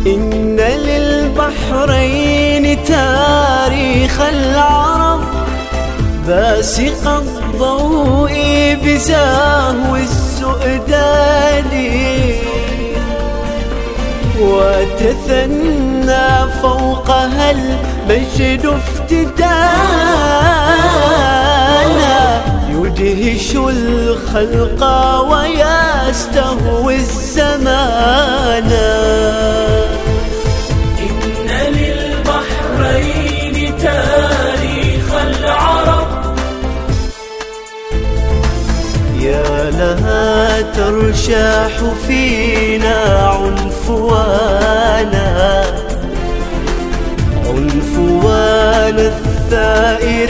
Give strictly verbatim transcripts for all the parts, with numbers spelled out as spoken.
إن للبحرين تاريخ العرب باسق الضوء بزهو السؤدان، وتثنى فوقها المجد افتدانا، يدهش الخلق ويستهوي الزمان. إن للبحرين تاريخ العرب، يا لها ترشاح فينا عنفوانا، عنفوان الثائر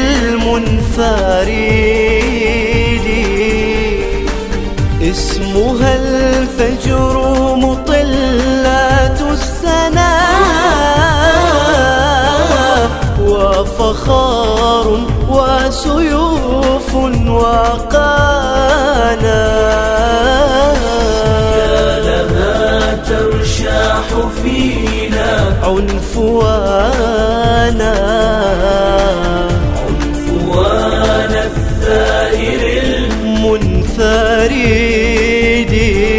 المنفرد، اسمها الفجر مطلات السنا، وفخار وسيوف وقانا. يا لها ترشاح فينا عنفوانا، عنفوان الثائر المنفرد،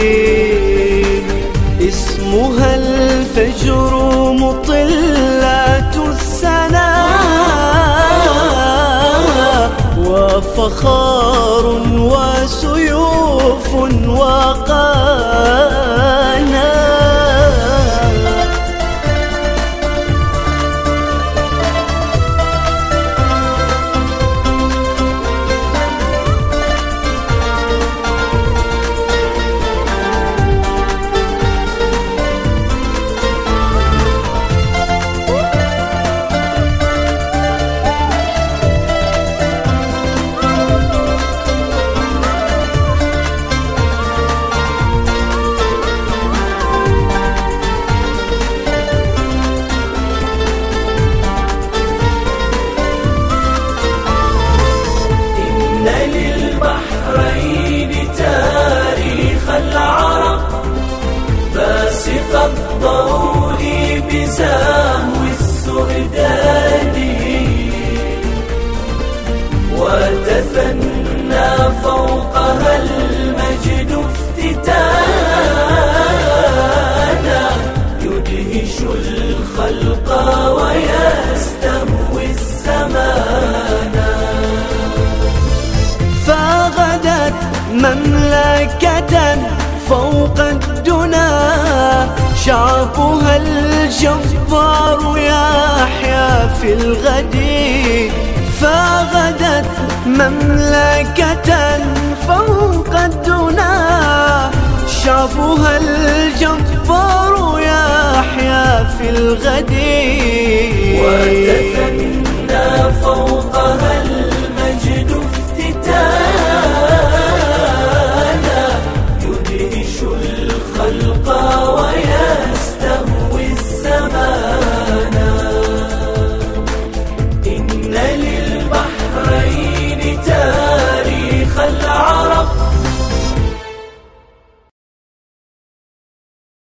اسمها الفجر مطلات السنا، وفخار وسيوف وقانا. باسق الضوء بزهو السؤدان، وتثنى فوقها المجد افتتانا، يدهش الخلق ويستهوي الزمان. فغدت مملكة فوق الدنا، شعبها الجبار يحيا في الغد. فغدت مملكة فوق الدنا، شعبها الجبار يحيا في الغد. وتثنى فوقها المجد افتتانا، يدهش الخلق